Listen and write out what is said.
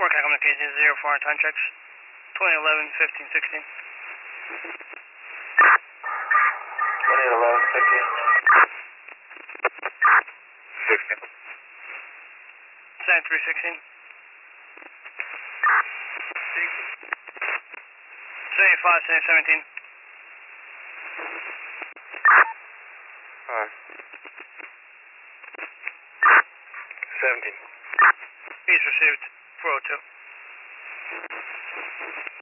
Work on communication 04 on time checks. 2011, 15, 16. 2011, 15. 16. 7316. 75, 17. Alright. 17. East received 402.